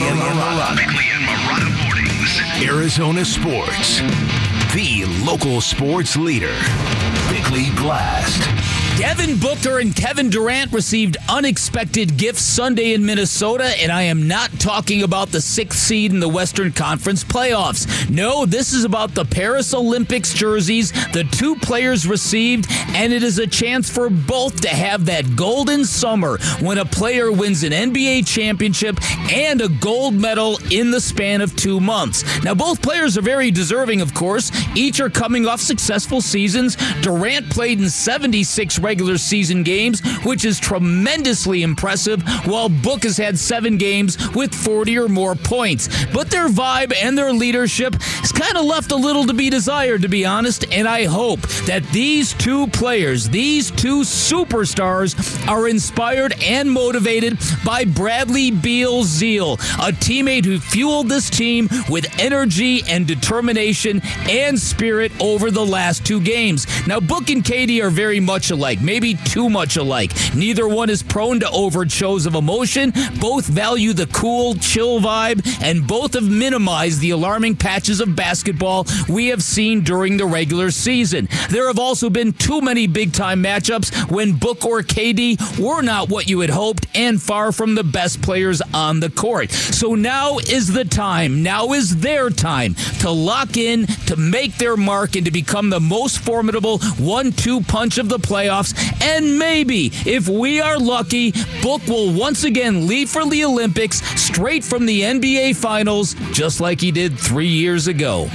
and Marotta mornings. Arizona Sports, the local sports leader. Bickley Blast. Devin Booker and Kevin Durant received unexpected gifts Sunday in Minnesota, and I am not talking about the 6th seed in the Western Conference playoffs. No, this is about the Paris Olympics jerseys the two players received, and it is a chance for both to have that golden summer when a player wins an NBA championship and a gold medal in the span of 2 months. Now, both players are very deserving, of course. Each are coming off successful seasons. Durant played in 76 regular season games, which is tremendously impressive, while Book has had 7 games with 40 or more points. But their vibe and their leadership has kind of left a little to be desired, to be honest, and I hope that these two players, these two superstars, are inspired and motivated by Bradley Beal's zeal, a teammate who fueled this team with energy and determination and spirit over the last 2 games. Now, Book and KD are very much alike, maybe too much alike. Neither one is prone to overt shows of emotion. Both value the cool, chill vibe, and both have minimized the alarming patches of basketball we have seen during the regular season. There have also been too many big-time matchups when Book or KD were not what you had hoped and far from the best players on the court. So now is the time, now is their time to lock in, to make their mark, and to become the most formidable 1-2 punch of the playoffs. And maybe, if we are lucky, Book will once again lead for the Olympics straight from the NBA Finals, just like he did 3 years ago.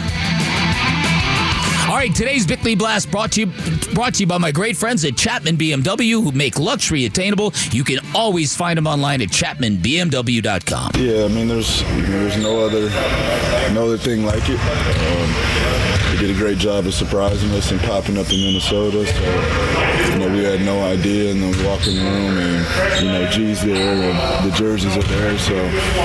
All right, today's Bickley Blast brought to you by my great friends at Chapman BMW, who make luxury attainable. You can always find them online at chapmanbmw.com. Yeah, I mean, there's no other thing like it. They did a great job of surprising us and popping up in Minnesota. So, we had no idea, and then we walk in the room, and G's there, and the jerseys are there. So,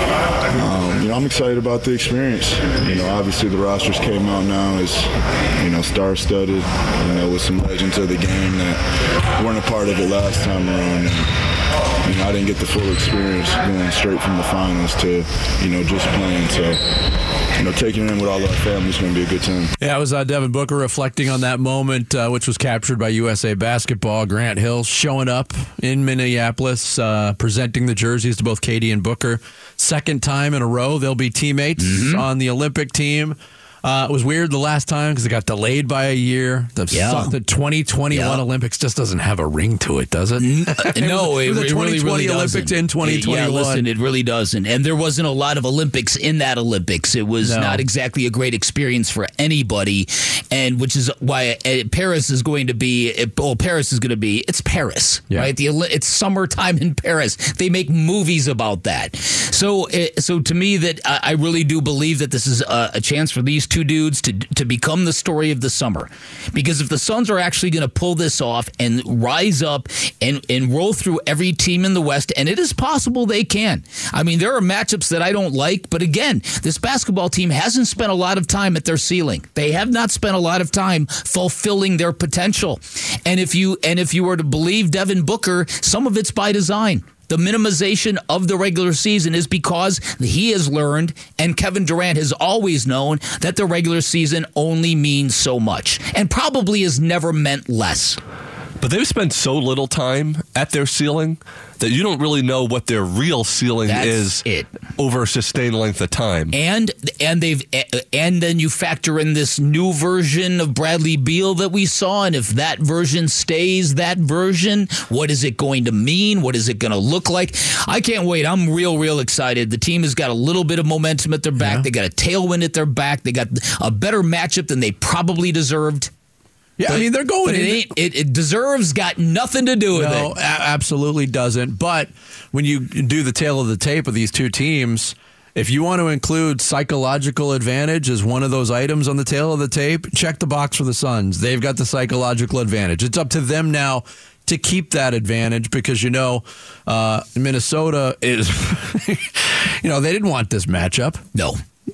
I'm excited about the experience. Obviously the rosters came out now as star-studded, with some legends of the game that weren't a part of it last time around. And, I didn't get the full experience going straight from the finals to, just playing. So, taking it in with all our family is going to be a good time. Yeah, it was Devin Booker reflecting on that moment, which was captured by USA Basketball. Grant Hill showing up in Minneapolis, presenting the jerseys to both KD and Booker. Second time in a row, they'll be teammates on the Olympic team. It was weird the last time because it got delayed by a year. The 2021 Olympics just doesn't have a ring to it, does it? No, it really Olympics doesn't. In 2021. Yeah, listen, it really doesn't. And there wasn't a lot of Olympics in that Olympics. It was not exactly a great experience for anybody, and which is why Paris is going to be. It's Paris, right? It's summertime in Paris. They make movies about that. So to me, that I really do believe that this is a chance for these two dudes to become the story of the summer. Because if the Suns are actually going to pull this off and rise up and roll through every team in the West, and it is possible they can. I mean, there are matchups that I don't like, but again, this basketball team hasn't spent a lot of time at their ceiling. They have not spent a lot of time fulfilling their potential. And if you were to believe Devin Booker, some of it's by design. The minimization of the regular season is because he has learned, and Kevin Durant has always known, that the regular season only means so much and probably has never meant less. But they've spent so little time at their ceiling that you don't really know what their real ceiling is over a sustained length of time. And then you factor in this new version of Bradley Beal that we saw, and if that version stays that version, what is it going to mean? What is it going to look like? I can't wait. I'm real excited. The team has got a little bit of momentum at their back. Yeah. They got a tailwind at their back. They got a better matchup than they probably deserved. Yeah, I mean, they're going. But it deserves got nothing to do with it. No, absolutely doesn't. But when you do the tail of the tape of these two teams, if you want to include psychological advantage as one of those items on the tail of the tape, check the box for the Suns. They've got the psychological advantage. It's up to them now to keep that advantage because, Minnesota is, they didn't want this matchup. No.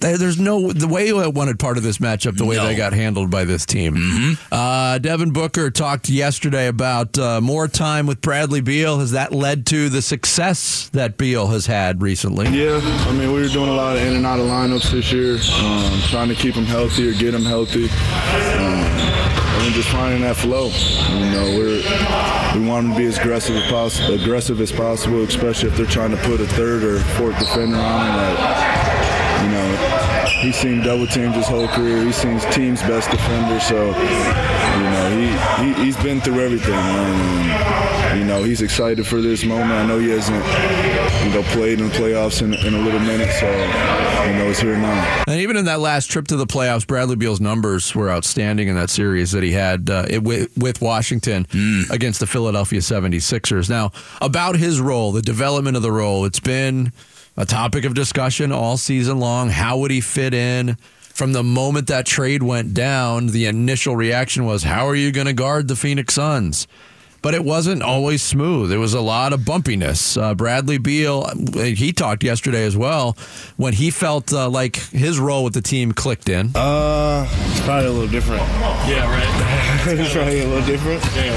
There's the way I wanted part of this matchup, the way they got handled by this team. Mm-hmm. Devin Booker talked yesterday about more time with Bradley Beal. Has that led to the success that Beal has had recently? Yeah, I mean, we were doing a lot of in and out of lineups this year, trying to keep him healthy or get him healthy. And just finding that flow. You know, we want him to be as aggressive as possible, especially if they're trying to put a third or fourth defender on him. Like, you know, he's seen double teams his whole career. He's seen team's best defender. So, you know, he's been through everything. You know, he's excited for this moment. I know he hasn't, you know, played in the playoffs in a little minute, so, you know, it's here now. And even in that last trip to the playoffs, Bradley Beal's numbers were outstanding in that series that he had with Washington against the Philadelphia 76ers. Now, about his role, the development of the role, it's been a topic of discussion all season long. How would he fit in? From the moment that trade went down, the initial reaction was, how are you going to guard the Phoenix Suns? But it wasn't always smooth. There was a lot of bumpiness. Bradley Beal, he talked yesterday as well, when he felt like his role with the team clicked in. It's probably a little different. Yeah, right. It's probably a little different.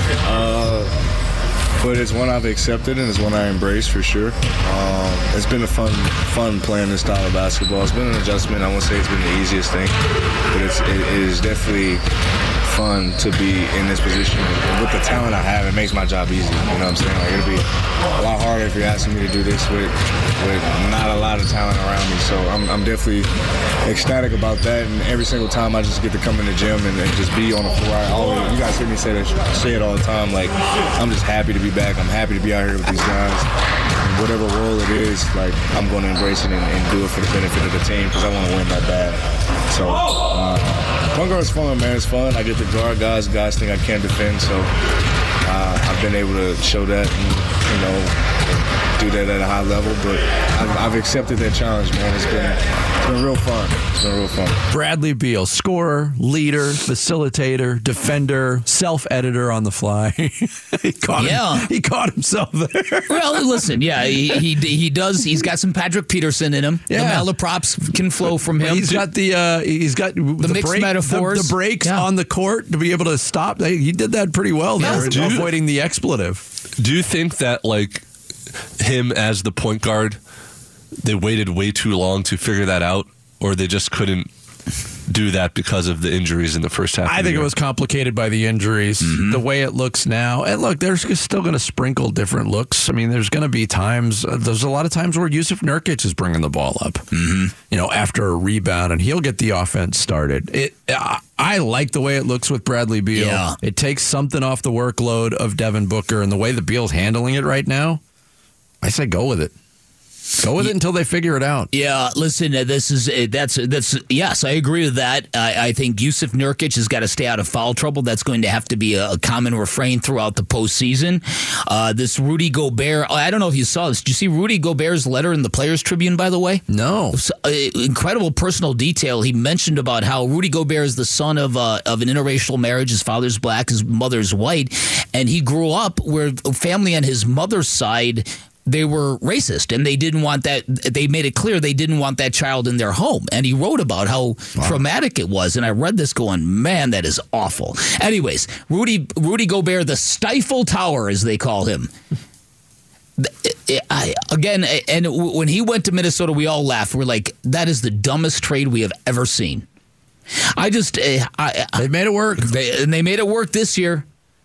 But it's one I've accepted and it's one I embrace for sure. It's been a fun playing this style of basketball. It's been an adjustment. I won't say it's been the easiest thing, but it is definitely fun to be in this position. And with the talent I have, it makes my job easy. You know what I'm saying? Like, it'll be a lot harder if you're asking me to do this with not a lot of talent around me. So I'm definitely ecstatic about that. And every single time I just get to come in the gym and just be on the floor, you guys hear me say it all the time. Like, I'm just happy to be back. I'm happy to be out here with these guys. And whatever role it is, like, I'm going to embrace it and do it for the benefit of the team because I want to win that bad. So, point guard is fun, man. It's fun. I get to guard guys. Guys think I can't defend, so I've been able to show that and, you know, do that at a high level. But I've accepted that challenge, man. It's been real fun. It's been real fun. Bradley Beal, scorer, leader, facilitator, defender, self-editor on the fly. He caught himself there. Well, listen, he does. He's got some Patrick Peterson in him. Yeah. The malaprops can flow from him. He's got the mixed metaphors. The breaks on the court to be able to stop. He did that pretty well there, avoiding the expletive. Do you think that, like, him as the point guard, they waited way too long to figure that out, or they just couldn't do that because of the injuries in the first half? I think it was complicated by the injuries, the way it looks now. And look, there's still going to sprinkle different looks. I mean, there's going to be times, there's a lot of times where Yusuf Nurkic is bringing the ball up, you know, after a rebound, and he'll get the offense started. I like the way it looks with Bradley Beal. Yeah. It takes something off the workload of Devin Booker, and the way the Beal's handling it right now, I say go with it. Go with it until they figure it out. Yeah, listen, that's yes, I agree with that. I think Yusuf Nurkic has got to stay out of foul trouble. That's going to have to be a common refrain throughout the postseason. This Rudy Gobert, I don't know if you saw this. Did you see Rudy Gobert's letter in the Players Tribune, by the way? No. Incredible personal detail. He mentioned about how Rudy Gobert is the son of an interracial marriage. His father's black, his mother's white, and he grew up where family on his mother's side, they were racist, and they didn't want that. They made it clear they didn't want that child in their home. And he wrote about how traumatic it was. And I read this going, man, that is awful. Anyways, Rudy Gobert, the Stifle Tower, as they call him. And when he went to Minnesota, we all laughed. We're like, that is the dumbest trade we have ever seen. They made it work. They made it work this year.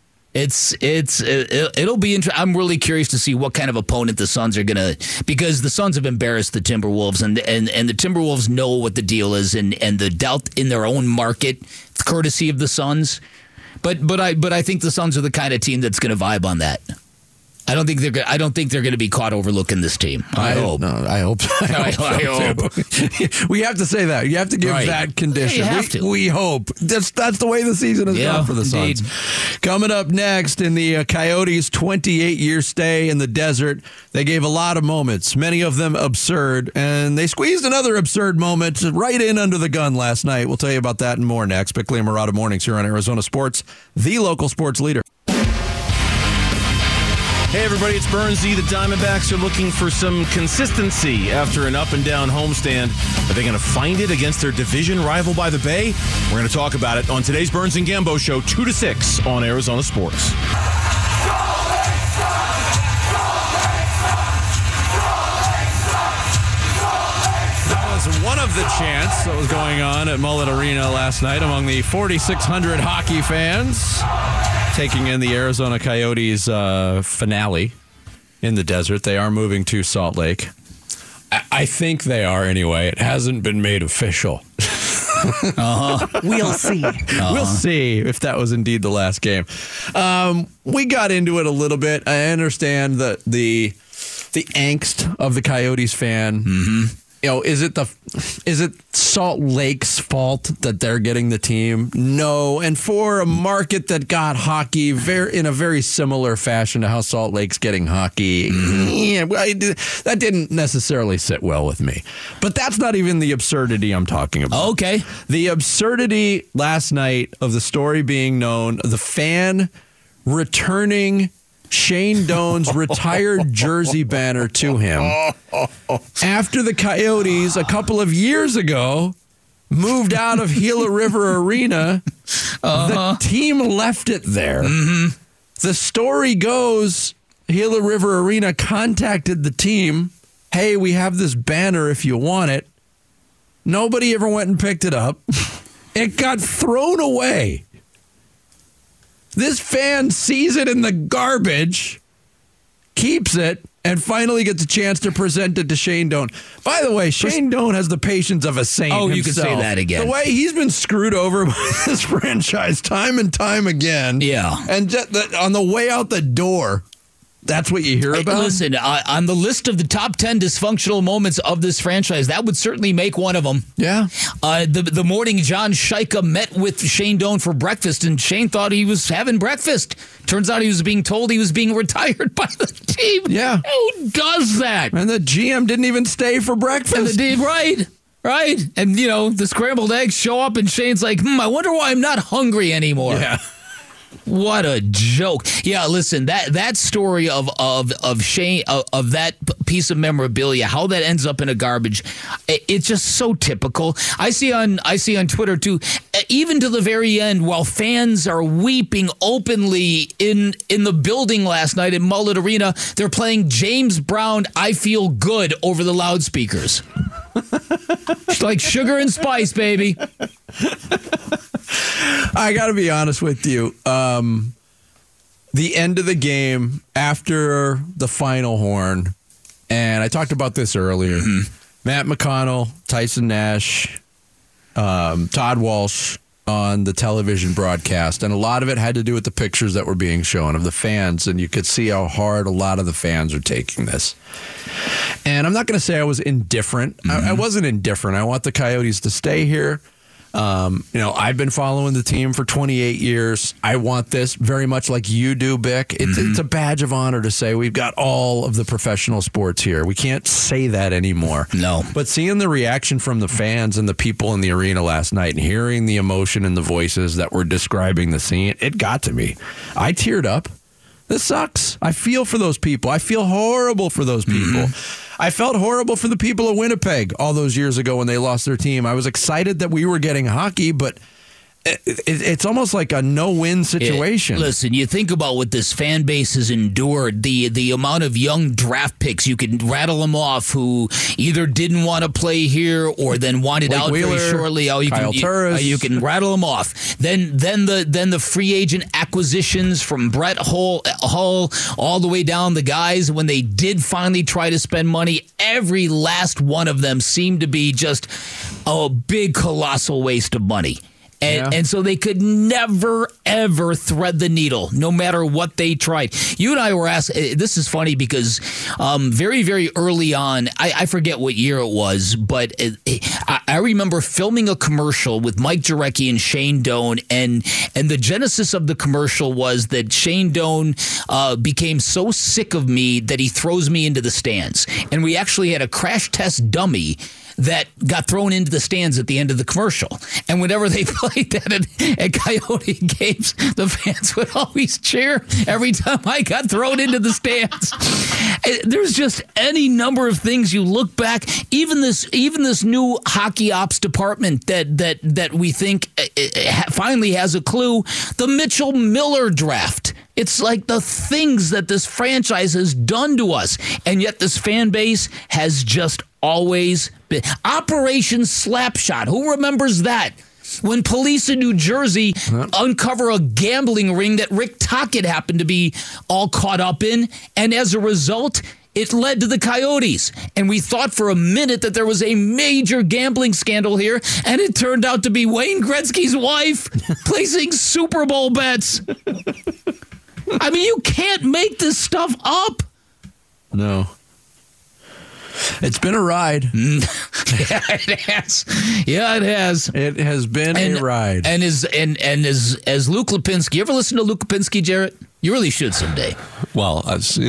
It'll be interesting. I'm really curious to see what kind of opponent the Suns are gonna, because the Suns have embarrassed the Timberwolves, and the Timberwolves know what the deal is, and the doubt in their own market, courtesy of the Suns. But I think the Suns are the kind of team that's gonna vibe on that. I don't think they're going to be caught overlooking this team. I hope. I hope. We have to say that. You have to give that condition. Yeah, you have to. We hope. That's the way the season has gone for the Suns. Coming up next in the Coyotes' 28-year stay in the desert, they gave a lot of moments, many of them absurd, and they squeezed another absurd moment right in under the gun last night. We'll tell you about that and more next. Bickley and Marotta Mornings here on Arizona Sports, the local sports leader. Hey everybody, it's Burnsy. The Diamondbacks are looking for some consistency after an up-and-down homestand. Are they going to find it against their division rival by the Bay? We're going to talk about it on today's Burns and Gambo Show, 2 to 6 on Arizona Sports. That was one of the chants that was going on at Mullet Arena last night among the 4,600 hockey fans taking in the Arizona Coyotes finale in the desert. They are moving to Salt Lake. I think they are anyway. It hasn't been made official. We'll see. We'll see if that was indeed the last game. We got into it a little bit. I understand the angst of the Coyotes fan. Mm-hmm. You know, is it Salt Lake's fault that they're getting the team? No. And for a market that got hockey in a very similar fashion to how Salt Lake's getting hockey, that didn't necessarily sit well with me. But that's not even the absurdity I'm talking about. Okay. The absurdity last night of the story being known, the fan returning Shane Doan's retired jersey banner to him after the Coyotes a couple of years ago moved out of Gila River Arena. The team left it there. Mm-hmm. The story goes, Gila River Arena contacted the team. Hey, we have this banner if you want it. Nobody ever went and picked it up. It got thrown away. This fan sees it in the garbage, keeps it, and finally gets a chance to present it to Shane Doan. By the way, Shane Doan has the patience of a saint himself. You can say that again. The way he's been screwed over by this franchise time and time again. Yeah. And just on the way out the door, that's what you hear about? Listen, on the list of the top 10 dysfunctional moments of this franchise, that would certainly make one of them. Yeah. The morning John Shaika met with Shane Doan for breakfast, and Shane thought he was having breakfast. Turns out he was being told he was being retired by the team. Yeah. Who does that? And the GM didn't even stay for breakfast. Right. And, the scrambled eggs show up, and Shane's like, I wonder why I'm not hungry anymore. Yeah. What a joke! Yeah, listen, that story of Shane of that piece of memorabilia, how that ends up in a garbage, it's just so typical. I see on Twitter too, even to the very end, while fans are weeping openly in the building last night at Mullet Arena, they're playing James Brown "I Feel Good" over the loudspeakers. It's like sugar and spice, baby. I got to be honest with you. The end of the game after the final horn, and I talked about this earlier, Matt McConnell, Tyson Nash, Todd Walsh on the television broadcast, and a lot of it had to do with the pictures that were being shown of the fans, and you could see how hard a lot of the fans are taking this. And I'm not going to say I was indifferent. I wasn't indifferent. I want the Coyotes to stay here. I've been following the team for 28 years. I want this very much like you do, Bick. It's a badge of honor to say we've got all of the professional sports here. We can't say that anymore. No. But seeing the reaction from the fans and the people in the arena last night and hearing the emotion in the voices that were describing the scene, it got to me. I teared up. This sucks. I feel for those people. I feel horrible for those people. I felt horrible for the people of Winnipeg all those years ago when they lost their team. I was excited that we were getting hockey, but it's almost like a no-win situation. Listen, you think about what this fan base has endured, the amount of young draft picks, you can rattle them off, who either didn't want to play here or then wanted Blake out Wheeler, very shortly. Kyle Turris. You can rattle them off. Then the free agent acquisitions from Brett Hull all the way down the guys when they did finally try to spend money. Every last one of them seemed to be just a big, colossal waste of money. And so they could never, ever thread the needle, no matter what they tried. You and I were asked, this is funny because very, very early on, I forget what year it was, but I remember filming a commercial with Mike Jarecki and Shane Doan, and the genesis of the commercial was that Shane Doan became so sick of me that he throws me into the stands. And we actually had a crash test dummy that got thrown into the stands at the end of the commercial. And whenever they play like that at Coyote games. The fans would always cheer every time I got thrown into the stands. There's just any number of things you look back. Even this new hockey ops department that we think finally has a clue. The Mitchell Miller draft. It's like the things that this franchise has done to us, and yet this fan base has just always been. Operation Slapshot. Who remembers that? When police in New Jersey uncover a gambling ring that Rick Tocchet happened to be all caught up in, and as a result, it led to the Coyotes. And we thought for a minute that there was a major gambling scandal here, and it turned out to be Wayne Gretzky's wife placing Super Bowl bets. I mean, you can't make this stuff up. No. It's been a ride. Yeah, it has. Yeah, it has. It has been a ride. And as Luke Lipinski, you ever listen to Luke Lipinski, Jarrett? You really should someday. Well,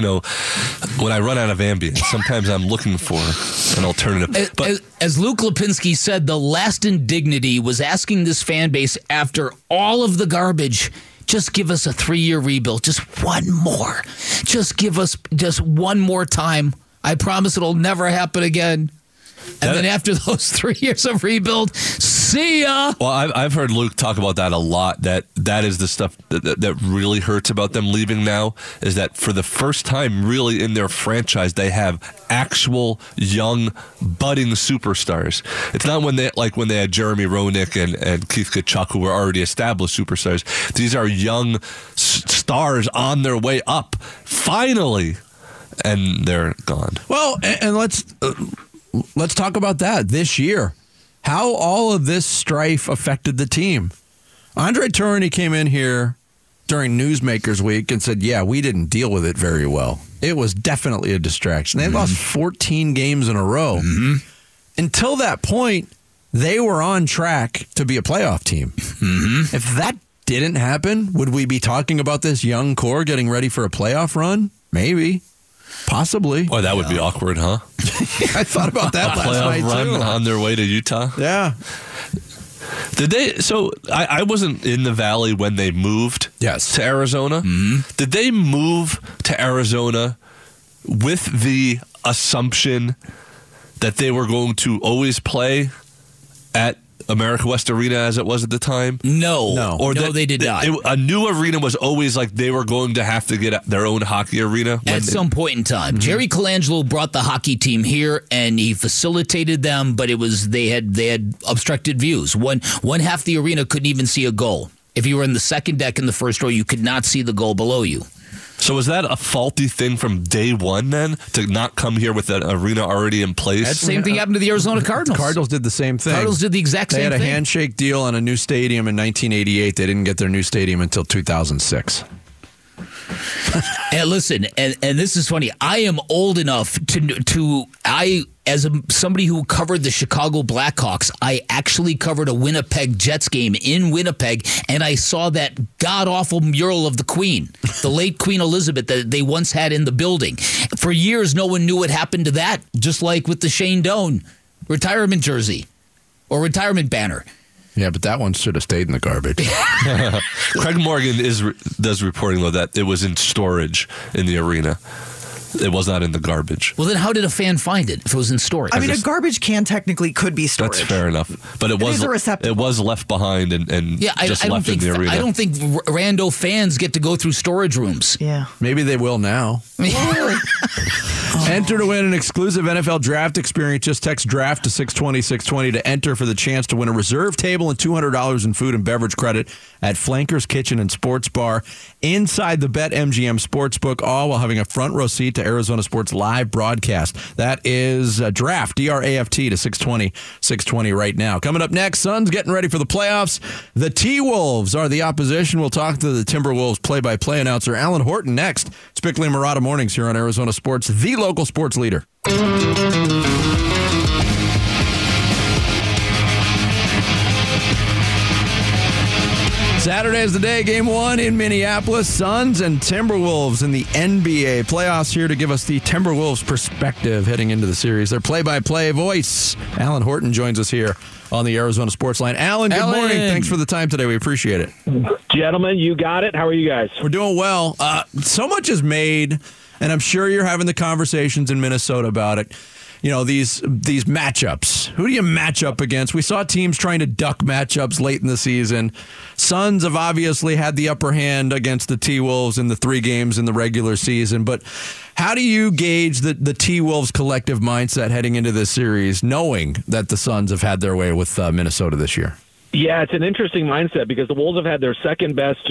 when I run out of Ambien, sometimes I'm looking for an alternative. But as Luke Lipinski said, the last indignity was asking this fan base after all of the garbage, just give us a 3-year rebuild. Just one more. Just give us just one more time. I promise it'll never happen again. And then after those 3 years of rebuild, see ya. Well, I've heard Luke talk about that a lot. That is the stuff that really hurts about them leaving now, is that for the first time really in their franchise, they have actual young budding superstars. It's not when they had Jeremy Roenick and Keith Tkachuk, who were already established superstars. These are young stars on their way up, finally, and they're gone. Well, and let's talk about that this year. How all of this strife affected the team. Andre Tourigny came in here during Newsmakers Week and said, yeah, we didn't deal with it very well. It was definitely a distraction. They lost 14 games in a row. Mm-hmm. Until that point, they were on track to be a playoff team. Mm-hmm. If that didn't happen, would we be talking about this young core getting ready for a playoff run? Maybe. Possibly. Boy, that would be awkward, huh? I thought about that last night, run too. On their way to Utah? Yeah. Did they? So I wasn't in the Valley when they moved to Arizona. Mm-hmm. Did they move to Arizona with the assumption that they were going to always play at America West Arena as it was at the time? No. Or they did not. A new arena was always like they were going to have to get their own hockey arena. At some point in time. Mm-hmm. Jerry Colangelo brought the hockey team here, and he facilitated them, but they had obstructed views. One half the arena couldn't even see a goal. If you were in the second deck in the first row, you could not see the goal below you. So was that a faulty thing from day one then, to not come here with an arena already in place? That same thing happened to the Arizona Cardinals. The Cardinals did the same thing. Cardinals did the exact same thing. They had a handshake deal on a new stadium in 1988. They didn't get their new stadium until 2006. And listen, and this is funny. I am old enough as somebody who covered the Chicago Blackhawks, I actually covered a Winnipeg Jets game in Winnipeg, and I saw that god-awful mural of the Queen, the late Queen Elizabeth, that they once had in the building. For years, no one knew what happened to that, just like with the Shane Doan retirement jersey or retirement banner. Yeah, but that one should have stayed in the garbage. Craig Morgan does reporting, though, that it was in storage in the arena. It was not in the garbage. Well, then how did a fan find it if it was in storage? I mean, a garbage can technically could be storage. That's fair enough. But it was left behind and just left in the arena. I don't think rando fans get to go through storage rooms. Yeah. Maybe they will now. Enter to win an exclusive NFL draft experience. Just text DRAFT to 620-620 to enter for the chance to win a reserve table and $200 in food and beverage credit at Flanker's Kitchen and Sports Bar inside the BetMGM Sportsbook, all while having a front row seat to Arizona Sports live broadcast. That is DRAFT, D-R-A-F-T, to 620 right now. Coming up next, Suns getting ready for the playoffs. The T-Wolves are the opposition. We'll talk to the Timberwolves play-by-play announcer Alan Horton next. It's Bickley and Marotta Mornings here on Arizona Sports, the local sports leader. Saturday is the day, game one in Minneapolis. Suns and Timberwolves in the NBA playoffs, here to give us the Timberwolves perspective heading into the series. Their play-by-play voice, Alan Horton, joins us here on the Arizona Sports Line. Alan, good morning. Thanks for the time today. We appreciate it. Gentlemen, you got it. How are you guys? We're doing well. So much is made, and I'm sure you're having the conversations in Minnesota about it. You know, these matchups. Who do you match up against? We saw teams trying to duck matchups late in the season. Suns have obviously had the upper hand against the T-Wolves in the 3 games in the regular season. But how do you gauge the T-Wolves' collective mindset heading into this series, knowing that the Suns have had their way with Minnesota this year? Yeah, it's an interesting mindset because the Wolves have had their second best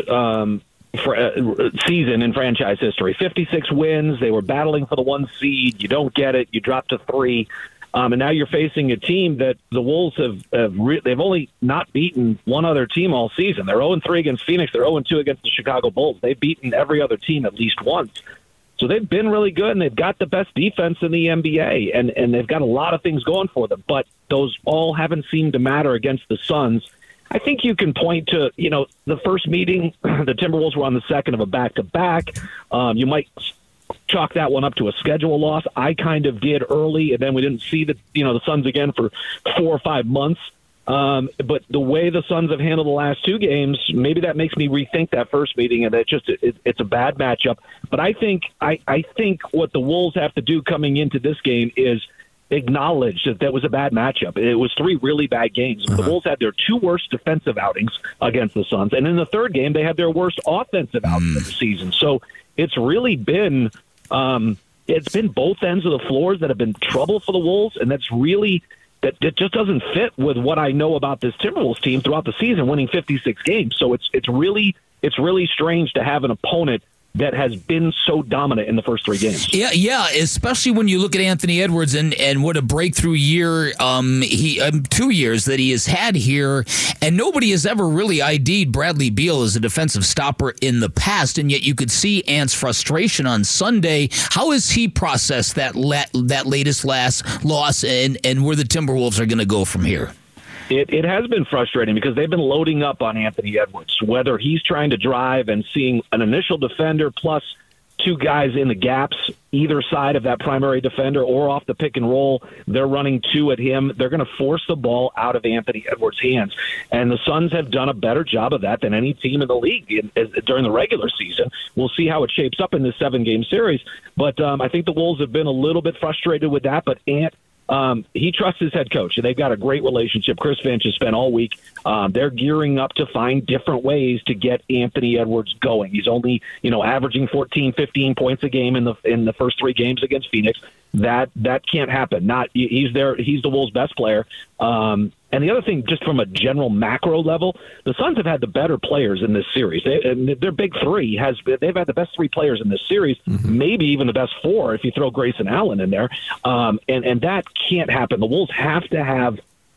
season in franchise history. 56 wins. They were battling for the 1 seed. You don't get it. You drop to 3. And now you're facing a team that the Wolves they've only not beaten one other team all season. They're 0-3 against Phoenix. They're 0-2 against the Chicago Bulls. They've beaten every other team at least once. So they've been really good, and they've got the best defense in the NBA, and they've got a lot of things going for them. But those all haven't seemed to matter against the Suns. I think you can point to, the first meeting, the Timberwolves were on the second of a back-to-back. You might chalk that one up to a schedule loss. I kind of did early, and then we didn't see the Suns again for 4 or 5 months. But the way the Suns have handled the last 2 games, maybe that makes me rethink that first meeting, and it's a bad matchup. But I think what the Wolves have to do coming into this game is acknowledge that was a bad matchup. It was 3 really bad games. The Wolves had their 2 worst defensive outings against the Suns, and in the third game, they had their worst offensive outing of the season. So it's really been it's been both ends of the floors that have been trouble for the Wolves, and that's really that just doesn't fit with what I know about this Timberwolves team throughout the season, winning 56 games. So it's really strange to have an opponent that has been so dominant in the first 3 games. Yeah, especially when you look at Anthony Edwards and what a breakthrough year 2 years that he has had here, and nobody has ever really ID'd Bradley Beal as a defensive stopper in the past, and yet you could see Ant's frustration on Sunday. How has he processed that latest loss and where the Timberwolves are going to go from here? It has been frustrating because they've been loading up on Anthony Edwards, whether he's trying to drive and seeing an initial defender plus 2 guys in the gaps, either side of that primary defender or off the pick and roll. They're running 2 at him. They're going to force the ball out of Anthony Edwards' hands. And the Suns have done a better job of that than any team in the league during the regular season. We'll see how it shapes up in this 7-game series. But I think the Wolves have been a little bit frustrated with that. But Ant, he trusts his head coach, and they've got a great relationship. Chris Finch has spent all week. They're gearing up to find different ways to get Anthony Edwards going. He's only, averaging 14, 15 points a game in the first 3 games against Phoenix. That can't happen. He's the Wolves' best player. And the other thing, just from a general macro level, the Suns have had the better players in this series. Their big 3 they've had the best 3 players in this series, maybe even the best 4 if you throw Grayson Allen in there. And that can't happen. The Wolves have to have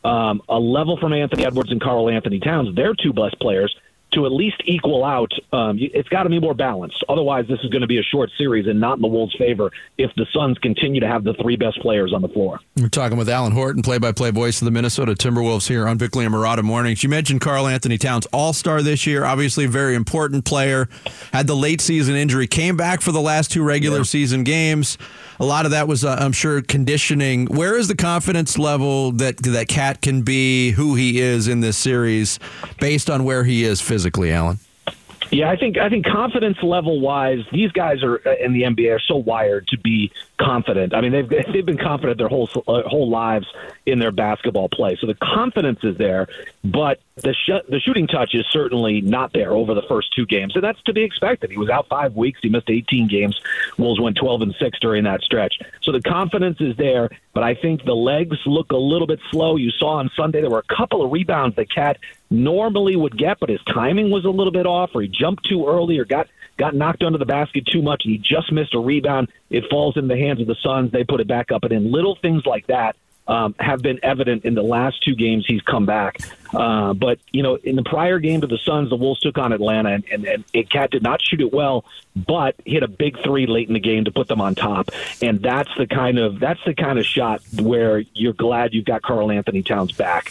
a level from Anthony Edwards and Karl Anthony Towns, their 2 best players, to at least equal out. It's got to be more balanced. Otherwise, this is going to be a short series and not in the Wolves' favor if the Suns continue to have the 3 best players on the floor. We're talking with Alan Horton, play-by-play voice of the Minnesota Timberwolves here on Bickley and Marotta Mornings. You mentioned Karl Anthony Towns, all-star this year, obviously a very important player. Had the late season injury, came back for the last 2 regular season games. A lot of that was, I'm sure, conditioning. Where is the confidence level that Cat can be who he is in this series based on where he is physically, Alan? Yeah, I think confidence level wise, these guys are in the NBA are so wired to be confident. I mean, they've been confident their whole lives in their basketball play. So the confidence is there, but the shooting touch is certainly not there over the first 2 games, and that's to be expected. He was out 5 weeks. He missed 18 games. Wolves went 12-6 during that stretch. So the confidence is there, but I think the legs look a little bit slow. You saw on Sunday there were a couple of rebounds that Cat normally would get, but his timing was a little bit off, or he jumped too early, or got knocked under the basket too much, and he just missed a rebound. It falls in the hands of the Suns. They put it back up and in. Little things like that have been evident in the last two games he's come back. But, in the prior game to the Suns, the Wolves took on Atlanta, and Cat did not shoot it well, but hit a big three late in the game to put them on top. And that's the kind of shot where you're glad you've got Karl Anthony Towns back.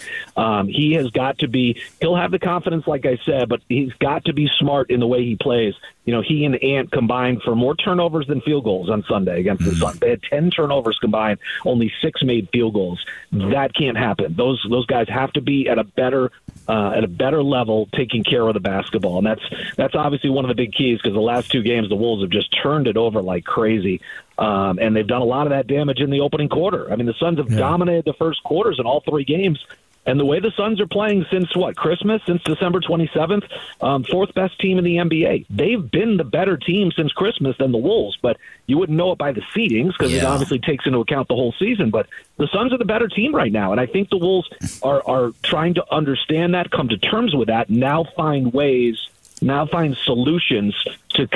He'll have the confidence, like I said, but he's got to be smart in the way he plays. He and Ant combined for more turnovers than field goals on Sunday against the Suns. They had 10 turnovers combined, only 6 made field goals. That can't happen. Those guys have to be at a better level, taking care of the basketball, and that's obviously one of the big keys, because the last two games the Wolves have just turned it over like crazy, and they've done a lot of that damage in the opening quarter. I mean, the Suns have dominated the first quarters in all 3 games. And the way the Suns are playing since Christmas, since December 27th, fourth best team in the NBA. They've been the better team since Christmas than the Wolves, but you wouldn't know it by the seedings, because it obviously takes into account the whole season. But the Suns are the better team right now, and I think the Wolves are trying to understand that, come to terms with that, now find solutions to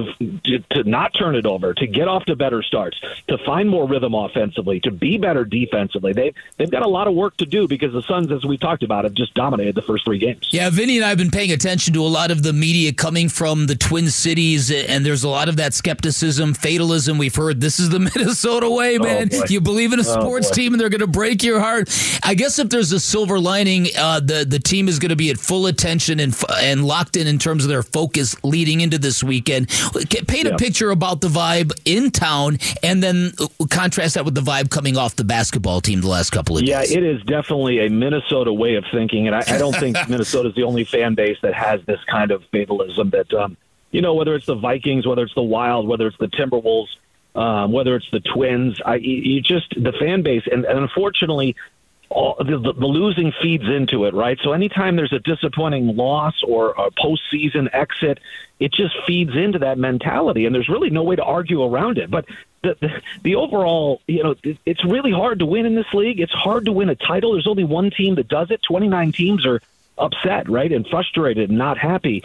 to not turn it over, to get off to better starts, to find more rhythm offensively, to be better defensively. They've got a lot of work to do, because the Suns, as we talked about, have just dominated the first 3 games. Yeah, Vinny and I have been paying attention to a lot of the media coming from the Twin Cities, and there's a lot of that skepticism, fatalism. We've heard this is the Minnesota way, man. You believe in a sports team and they're going to break your heart. I guess if there's a silver lining, the team is going to be at full attention and locked in terms of their focus leading into this weekend. Paint a picture about the vibe in town, and then contrast that with the vibe coming off the basketball team the last couple of days. Yeah, it is definitely a Minnesota way of thinking, and I don't think Minnesota's the only fan base that has this kind of fatalism that, whether it's the Vikings, whether it's the Wild, whether it's the Timberwolves, whether it's the Twins, the fan base, and unfortunately, the losing feeds into it, right? So anytime there's a disappointing loss or a postseason exit, it just feeds into that mentality, and there's really no way to argue around it. But the overall, it's really hard to win in this league. It's hard to win a title. There's only one team that does it. 29 teams are upset, right, and frustrated and not happy.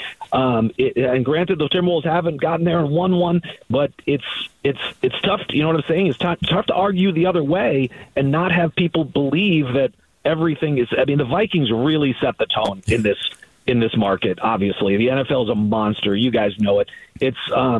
And granted, the Timberwolves haven't gotten there and won one, but it's tough. You know what I'm saying? It's tough to argue the other way and not have people believe that everything is. I mean, the Vikings really set the tone in this market. Obviously, the NFL is a monster. You guys know it. And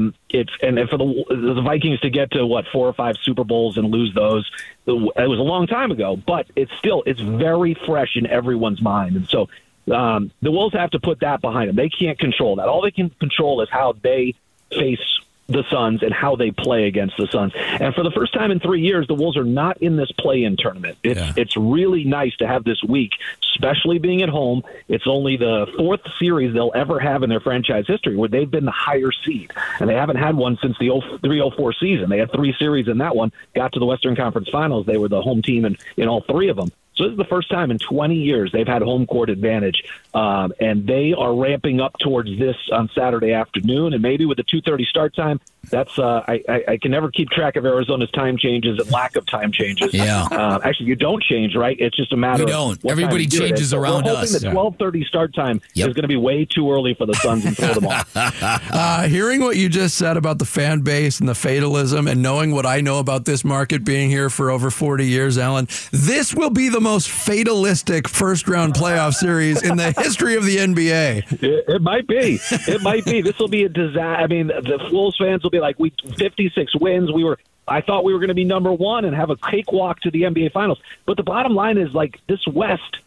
for the Vikings to get to 4 or 5 Super Bowls and lose those, it was a long time ago. But it's very fresh in everyone's mind, and so. The Wolves have to put that behind them. They can't control that. All they can control is how they face the Suns and how they play against the Suns. And for the first time in 3 years, the Wolves are not in this play-in tournament. It's really nice to have this week, especially being at home. It's only the 4th series they'll ever have in their franchise history where they've been the higher seed. And they haven't had one since the 03-04 season. They had 3 series in that one, got to the Western Conference Finals. They were the home team in all 3 of them. So this is the first time in 20 years they've had home court advantage, and they are ramping up towards this on Saturday afternoon. And maybe with the 2:30 start time, that's I can never keep track of Arizona's time changes and lack of time changes. Yeah, actually, you don't change, right? It's just a matter. You don't. Of what Everybody changes around us. We're hoping the 12:30 start time is going to be way too early for the Suns and throw them off. Hearing what you just said about the fan base and the fatalism, and knowing what I know about this market, being here for over 40 years, Alan, this will be the most fatalistic first-round playoff series in the history of the NBA. It might be. It might be. This will be a disaster. I mean, the Wolves fans will be like, 56 wins. I thought we were going to be number 1 and have a cakewalk to the NBA Finals. But the bottom line is, this West,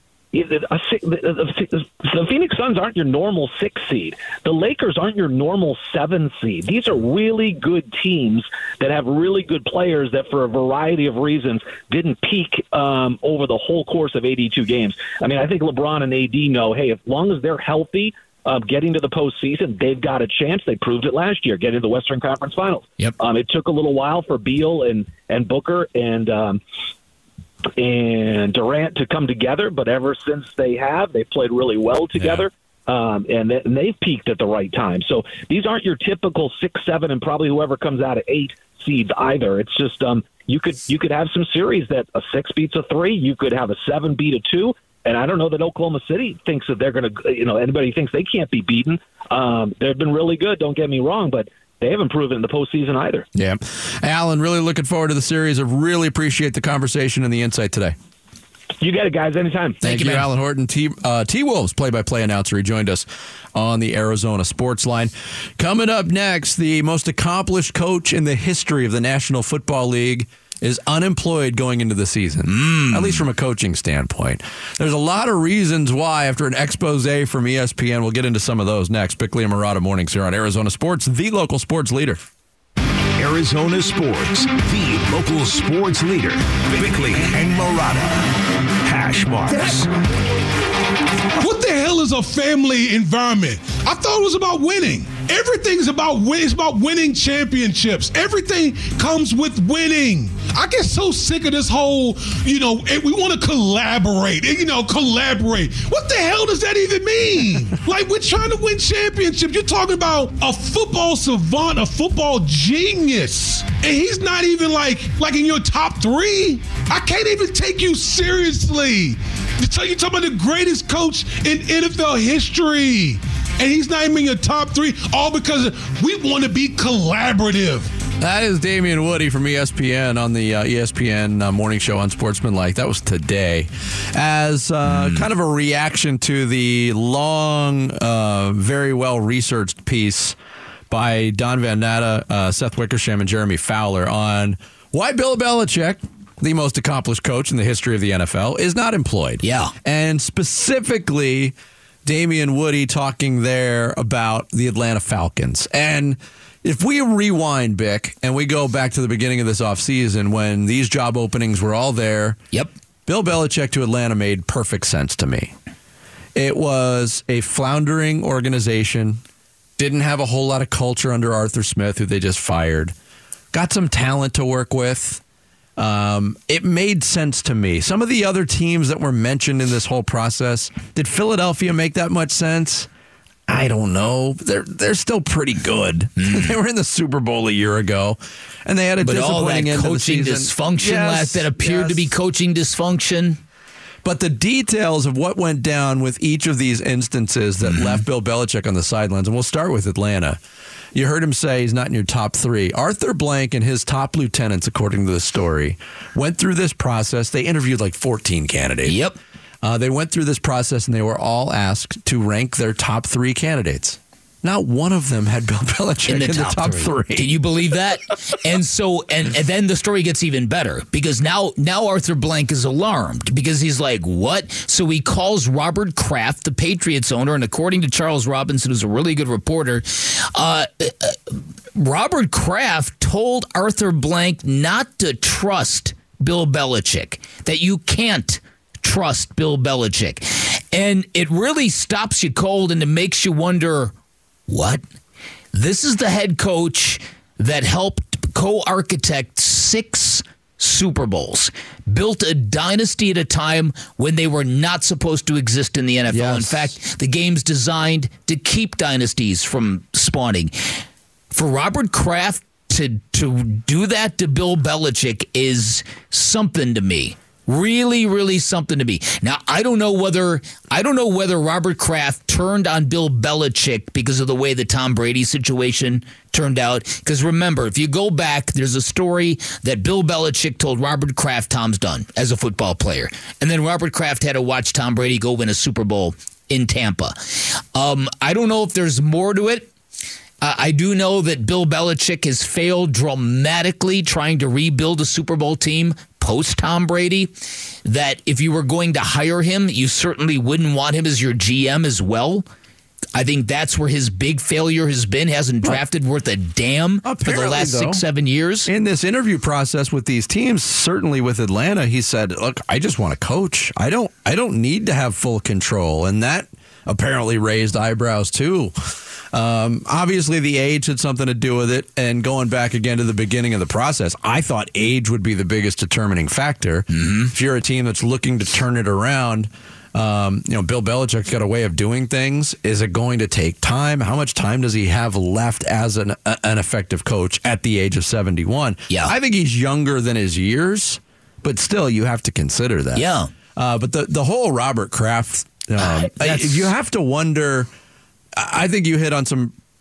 the Phoenix Suns aren't your normal 6 seed. The Lakers aren't your normal 7 seed. These are really good teams that have really good players that, for a variety of reasons, didn't peak over the whole course of 82 games. I mean, I think LeBron and AD know, hey, as long as they're healthy, getting to the postseason, they've got a chance. They proved it last year, getting to the Western Conference Finals. Yep. It took a little while for Beal and Booker and Durant to come together, but ever since they've played really well together. And they've peaked at the right time. So these aren't your typical 6, 7, and probably whoever comes out of 8 seeds either. It's just you could have some series that a 6 beats a 3. You could have a 7 beat a 2. And I don't know that Oklahoma City thinks that they're going to, anybody thinks they can't be beaten. They've been really good, don't get me wrong, but they haven't proven in the postseason either. Yeah. Alan, really looking forward to the series. I really appreciate the conversation and the insight today. You got it, guys. Anytime. Thank you, man. Alan Horton, T-Wolves play-by-play announcer. He joined us on the Arizona Sports Line. Coming up next, the most accomplished coach in the history of the National Football League is unemployed going into the season, at least from a coaching standpoint. There's a lot of reasons why after an expose from ESPN. We'll get into some of those next. Bickley and Marotta mornings here on Arizona Sports, the local sports leader. Arizona Sports, the local sports leader. Bickley and Marotta. Hash marks. What the hell is a family environment? I thought it was about winning. Everything's about winning. It's about winning championships. Everything comes with winning. I get so sick of this whole, we want to collaborate. Collaborate. What the hell does that even mean? Like, we're trying to win championships. You're talking about a football savant, a football genius. And he's not even like in your top 3. I can't even take you seriously. You're talking about the greatest coach in NFL history. And he's not even in your top 3, all because we want to be collaborative. That is Damian Woody from ESPN on the ESPN morning show Unsportsmanlike. That was today. As kind of a reaction to the long, very well-researched piece by Don Van Natta, Seth Wickersham, and Jeremy Fowler on why Bill Belichick, the most accomplished coach in the history of the NFL, is not employed. Yeah. And specifically, Damian Woody talking there about the Atlanta Falcons. And if we rewind, Bick, and we go back to the beginning of this offseason when these job openings were all there, yep, Bill Belichick to Atlanta made perfect sense to me. It was a floundering organization, didn't have a whole lot of culture under Arthur Smith, who they just fired, got some talent to work with. It made sense to me. Some of the other teams that were mentioned in this whole process, did Philadelphia make that much sense? I don't know. They're still pretty good. They were in the Super Bowl a year ago, and they had a disappointing end of the season. Coaching dysfunction that appeared to be coaching dysfunction. But the details of what went down with each of these instances that left Bill Belichick on the sidelines, and we'll start with Atlanta. You heard him say he's not in your top 3. Arthur Blank and his top lieutenants, according to the story, went through this process. They interviewed like 14 candidates. Yep. They went through this process, and they were all asked to rank their top 3 candidates. Not one of them had Bill Belichick in the top 3. Can you believe that? And so, and then the story gets even better because now Arthur Blank is alarmed because he's like, what? So he calls Robert Kraft, the Patriots owner, and according to Charles Robinson, who's a really good reporter, Robert Kraft told Arthur Blank not to trust Bill Belichick, that you can't trust Bill Belichick. And it really stops you cold and it makes you wonder, what? This is the head coach that helped co-architect 6 Super Bowls, built a dynasty at a time when they were not supposed to exist in the NFL. Yes. In fact, the game's designed to keep dynasties from spawning. For Robert Kraft to do that to Bill Belichick is something to me. Really, really something to me. Now, I don't know whether Robert Kraft turned on Bill Belichick because of the way the Tom Brady situation turned out. Because remember, if you go back, there's a story that Bill Belichick told Robert Kraft Tom's done as a football player. And then Robert Kraft had to watch Tom Brady go win a Super Bowl in Tampa. I don't know if there's more to it. I do know that Bill Belichick has failed dramatically trying to rebuild a Super Bowl team post-Tom Brady, that if you were going to hire him, you certainly wouldn't want him as your GM as well. I think that's where his big failure has been. Hasn't drafted worth a damn for the last 6-7 years. In this interview process with these teams, certainly with Atlanta, he said, look, I just want to coach. I don't need to have full control. And that apparently raised eyebrows too. Obviously, the age had something to do with it. And going back again to the beginning of the process, I thought age would be the biggest determining factor. If you're a team that's looking to turn it around, Bill Belichick's got a way of doing things. Is it going to take time? How much time does he have left as an effective coach at the age of 71? Yeah. I think he's younger than his years, but still, you have to consider that. Yeah. But the whole Robert Kraft, you have to wonder. I think you hit on some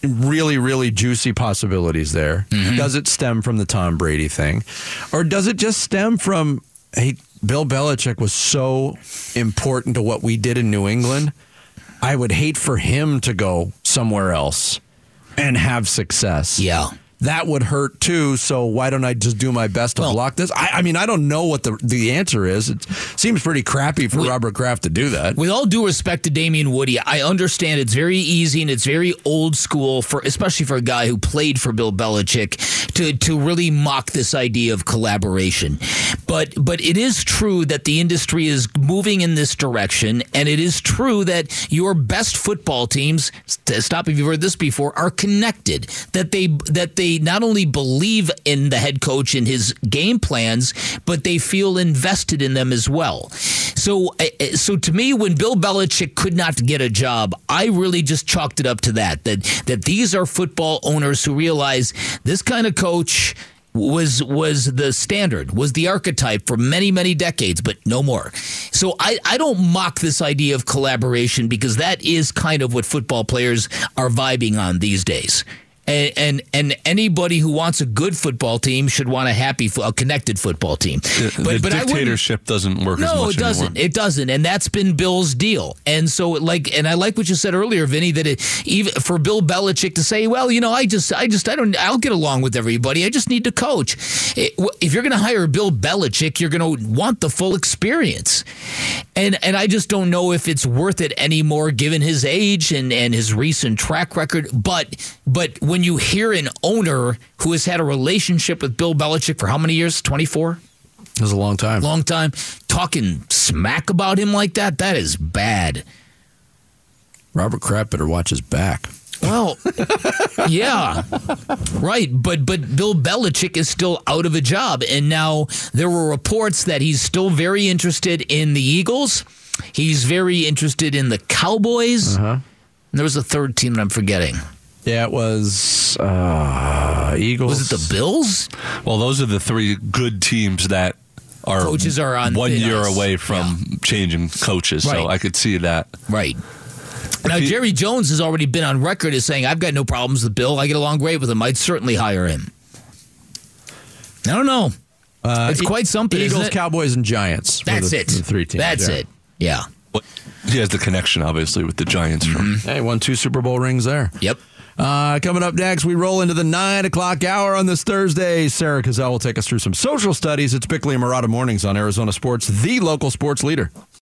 really, really juicy possibilities there. Mm-hmm. Does it stem from the Tom Brady thing? Or does it just stem from, hey, Bill Belichick was so important to what we did in New England. I would hate for him to go somewhere else and have success. Yeah. That would hurt too, so why don't I just do my best to block this? I mean, I don't know what the answer is. It seems pretty crappy for Robert Kraft to do that. With all due respect to Damien Woody, I understand it's very easy and it's very old school, especially for a guy who played for Bill Belichick, to really mock this idea of collaboration. But it is true that the industry is moving in this direction, and it is true that your best football teams, stop if you've heard this before, are connected. That they not only believe in the head coach and his game plans, but they feel invested in them as well. So to me, when Bill Belichick could not get a job, I really just chalked it up to that these are football owners who realize this kind of coach was the standard, was the archetype for many, many decades, but no more. So I don't mock this idea of collaboration, because that is kind of what football players are vibing on these days. And anybody who wants a good football team should want a connected football team. But the dictatorship doesn't work as much anymore. No, it doesn't. It doesn't, and that's been Bill's deal. And so, and I like what you said earlier, Vinny, that even for Bill Belichick to say, well, I'll get along with everybody. I just need to coach. If you're going to hire Bill Belichick, you're going to want the full experience. And I just don't know if it's worth it anymore, given his age and his recent track record. But when you hear an owner who has had a relationship with Bill Belichick for how many years? 24? It was a long time. Long time. Talking smack about him like that is bad. Robert Kraft better watch his back. Well, yeah, right. But Bill Belichick is still out of a job. And now there were reports that he's still very interested in the Eagles. He's very interested in the Cowboys. Uh-huh. And there was a third team that I'm forgetting. Yeah, it was Eagles. Was it the Bills? Well, those are the three good teams that coaches are on 1 year away from changing coaches. Right. So I could see that. Right. Now, Jerry Jones has already been on record as saying, I've got no problems with Bill. I get along great with him. I'd certainly hire him. I don't know. It's quite something, Eagles, isn't it? Cowboys, and Giants. That's it. The three teams. That's it. Yeah. He has the connection, obviously, with the Giants. Hey, won 2 Super Bowl rings there. Yep. Coming up next, we roll into the 9 o'clock hour on this Thursday. Sarah Cazell will take us through some social studies. It's Bickley and Marotta Mornings on Arizona Sports, the local sports leader.